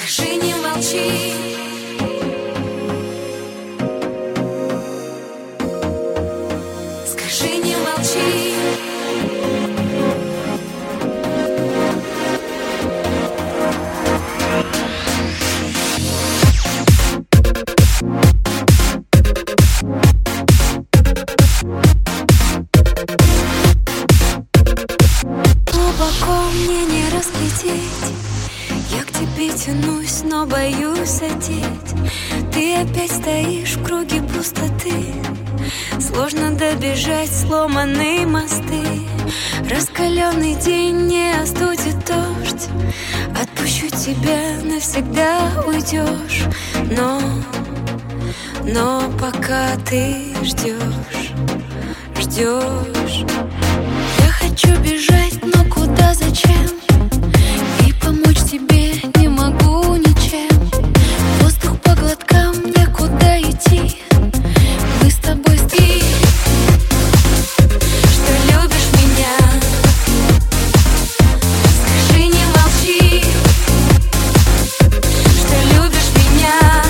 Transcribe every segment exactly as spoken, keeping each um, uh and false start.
Скажи, не молчи. Скажи, не молчи. Глубоко мне не разглядеть, я к тебе тянусь, но боюсь одеть. Ты опять стоишь в круге пустоты, сложно добежать сломанные мосты. Раскаленный день не остудит дождь, отпущу тебя, навсегда уйдешь. Но, но пока ты ждешь, ждешь. Я хочу бежать, но куда, зачем? И помочь тебе не могу ничем. Воздух по глоткам, некуда идти. Мы с тобой ты, что любишь меня. Скажи, не молчи, что любишь меня.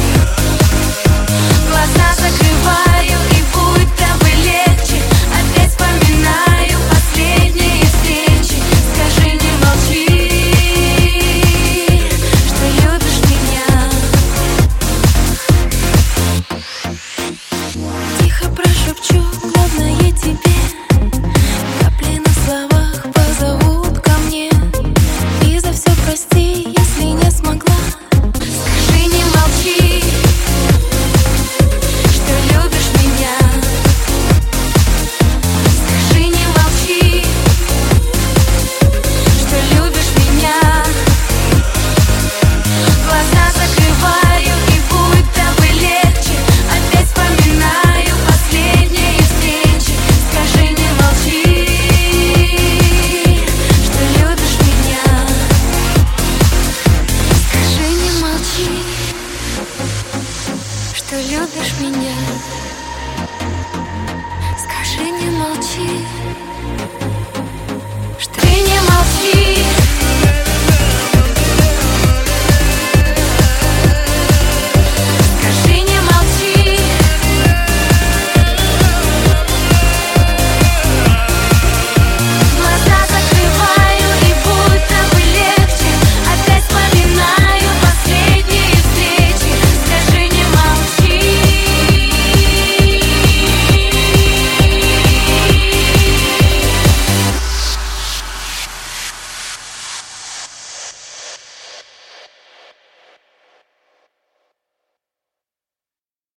Глаза закрываю, и будто бы легче. Опять вспоминаю последние встречи. Скажи, не молчи, что любишь меня. Тихо прошепчу, главное тебе. Капли на словах позовут ко мне. И за все прости, если не смогла. Скажи, не молчи, что любишь меня. Скажи, не молчи, что любишь меня. Глаза закрываю, и будто бы легче. Опять вспоминаю последние встречи. Скажи, не молчи, что любишь меня. Скажи, не молчи, что любишь меня.